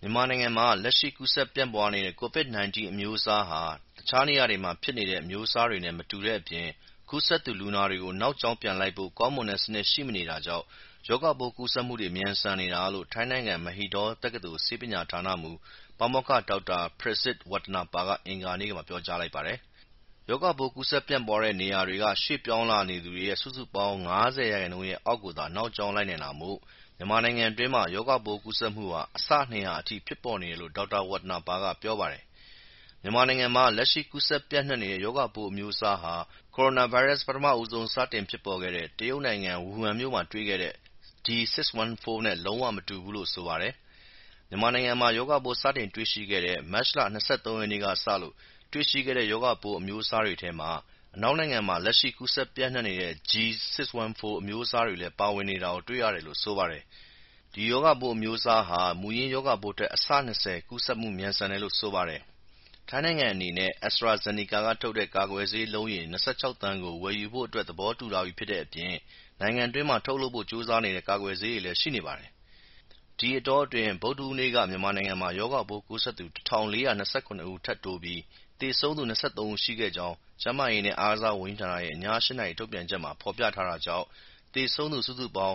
မြန်မာနိုင်ငံမှာလက်ရှိကူးစက်ပြန့်ပွားနေတဲ့ COVID-19 အမျိုးအစားဟာတခြားနေရာတွေမှာဖြစ်နေတဲ့အမျိုးအစားတွေနဲ့မတူတဲ့အပြင်ကူးစက်သူလူနာတွေကိုနောက်ကြောင်းပြန်လိုက်ဖို့ကောင်းမွန်တဲ့စနစ်ရှိမနေတာကြောင့်ရောဂါပိုးကူးစက်မှုတွေမြန်ဆန်နေတာလို့ထိုင်းနိုင်ငံ Mahidol တက္ကသိုလ်ဆေးပညာဌာနမှူးပါမောက္ခဒေါက်တာ Prasit Watanapa ကအင်္ဂါနေ့မှာပြောကြားလိုက်ပါတယ်။ရောဂါပိုးကူးစက်ပြန့်ပွားတဲ့နေရာတွေကရွှေ့ပြောင်းလာနေသူတွေရဲ့စုစုပေါင်း 50% ရဲ့အောက်ကိုသာနောက်ကြောင်းလိုက်နိုင်တာမို့မြန်မာနိုင်ငံအတွင်းမှာရောဂါပိုးကူးစက်မှုဟာအဆ 200 အထိဖြစ်ပေါ်နေတယ်လို့ဒေါက်တာ Watanapa ကပြောပါတယ်။မြန်မာနိုင်ငံမှာလက်ရှိကူးစက်ပြန့်နှံ့နေတဲ့ရောဂါပိုးအမျိုးအစားဟာကိုရိုနာဗိုင်းရပ်စ်ပထမဆုံးစတင်ဖြစ်ပေါ်ခဲ့တဲ့တရုတ်နိုင်ငံဝူဟန်မြို့မှာတွေ့ခဲ့တဲ့ D614 နဲ့လုံးဝမတူဘူးလို့ဆိုပါတယ်။မြန်မာနိုင်ငံမှာရောဂါပိုးစတင်တွေ့ရှိခဲ့တဲ့မတ်လ 23 ရက်နေ့ကစလို့တွေ့ရှိခဲ့တဲ့ရောဂါပိုးအမျိုးအစားတွေထဲမှာအနောက်နိုင်ငံမှာလက်ရှိကူးစက်ပြန့်နှံ့နေတဲ့ G614 အမျိုးအစားတွေလည်းပါဝင်နေတာကိုတွေ့ရတယ်လို့ဆိုပါတယ်။ဒီရောဂါပိုးအမျိုးအစားဟာမူရင်းရောဂါပိုးထက်အဆ 20 ကူးစက်မှုမြန်ဆန်တယ်လို့ဆိုပါတယ်။ထိုင်းနိုင်ငံအနေနဲ့ AstraZeneca ကထုတ်တဲ့ကာကွယ်ဆေးလုံးရေ 26 သန်းကိုဝယ်ယူဖို့သဘောတူထားပြီးဖြစ်တဲ့အပြင်နိုင်ငံတွင်းမှာထုတ်လုပ်ဖို့ကြိုးစားနေတဲ့ကာကွယ်ဆေးတွေလည်းရှိနေပါတယ်။ဒီအတောအတွင်းဗုဒ္ဓဟူးနေ့ကမြန်မာနိုင်ငံမှာရောဂါပိုးကူးစက်သူ 1429 ဦးထပ်တိုးပြီးသေဆုံးသူ 23 ဦးရှိခဲ့ကြောင်းကျန်းမာရေးနဲ့အားကစားဝန်ကြီးဌာနရဲ့ည 8 နာရီထုတ်ပြန်ချက်မှာဖော်ပြထားတာကြောင့်သေဆုံးသူစုစုပေါင်း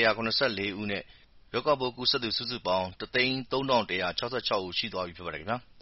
2174 ဦးနဲ့ရောဂါပိုးကူးစက်သူစုစုပေါင်း 1,3166 ဦးရှိသွားပြီဖြစ်ပါတယ်ခင်ဗျာ။